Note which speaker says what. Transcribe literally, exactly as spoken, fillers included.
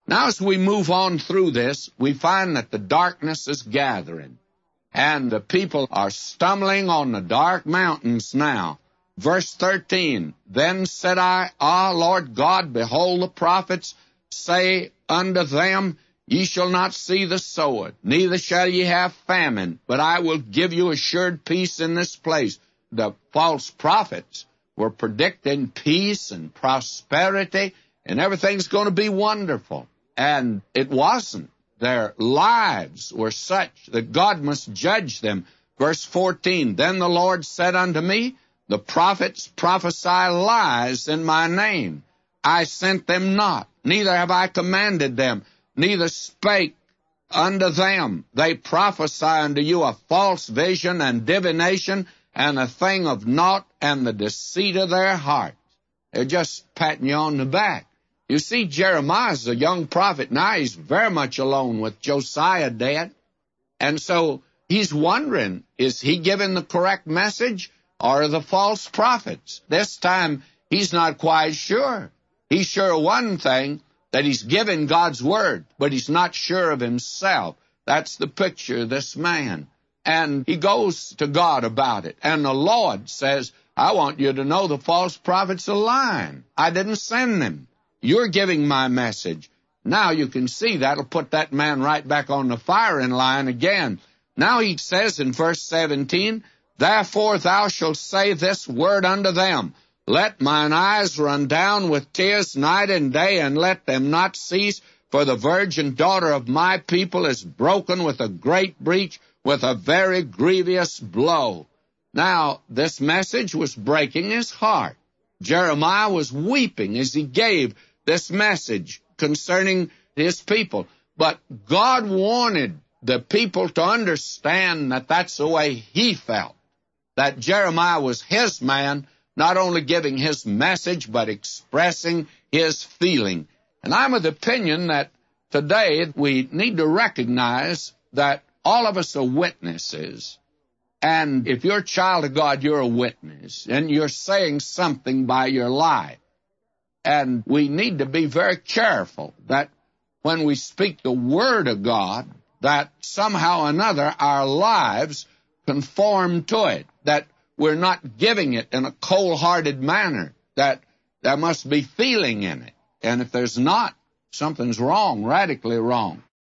Speaker 1: Now, as we move on through this, we find that the darkness is gathering, and the people are stumbling on the dark mountains now. Verse thirteen, Then said I, Ah, Lord God, behold, the prophets say unto them, Ye shall not see the sword, neither shall ye have famine, but I will give you assured peace in this place. The false prophets were predicting peace and prosperity, and everything's going to be wonderful. And it wasn't. Their lives were such that God must judge them. Verse fourteen, Then the Lord said unto me, The prophets prophesy lies in my name. I sent them not, neither have I commanded them, neither spake unto them. They prophesy unto you a false vision and divination, and a thing of naught, and the deceit of their heart. They're just patting you on the back. You see, Jeremiah's a young prophet now. He's very much alone with Josiah dead. And so he's wondering, is he giving the correct message or are the false prophets? This time, he's not quite sure. He's sure of one thing, that he's given God's word, but he's not sure of himself. That's the picture of this man. And he goes to God about it. And the Lord says, I want you to know the false prophets are lying. I didn't send them. You're giving my message. Now you can see that'll put that man right back on the firing line again. Now he says in verse seventeen, Therefore thou shalt say this word unto them, Let mine eyes run down with tears night and day, and let them not cease, for the virgin daughter of my people is broken with a great breach, with a very grievous blow. Now, this message was breaking his heart. Jeremiah was weeping as he gave this message concerning his people. But God wanted the people to understand that that's the way he felt, that Jeremiah was his man, not only giving his message, but expressing his feeling. And I'm of the opinion that today we need to recognize that all of us are witnesses. And if you're a child of God, you're a witness, and you're saying something by your life. And we need to be very careful that when we speak the Word of God, that somehow or another our lives conform to it, that we're not giving it in a cold-hearted manner, that there must be feeling in it. And if there's not, something's wrong, radically wrong.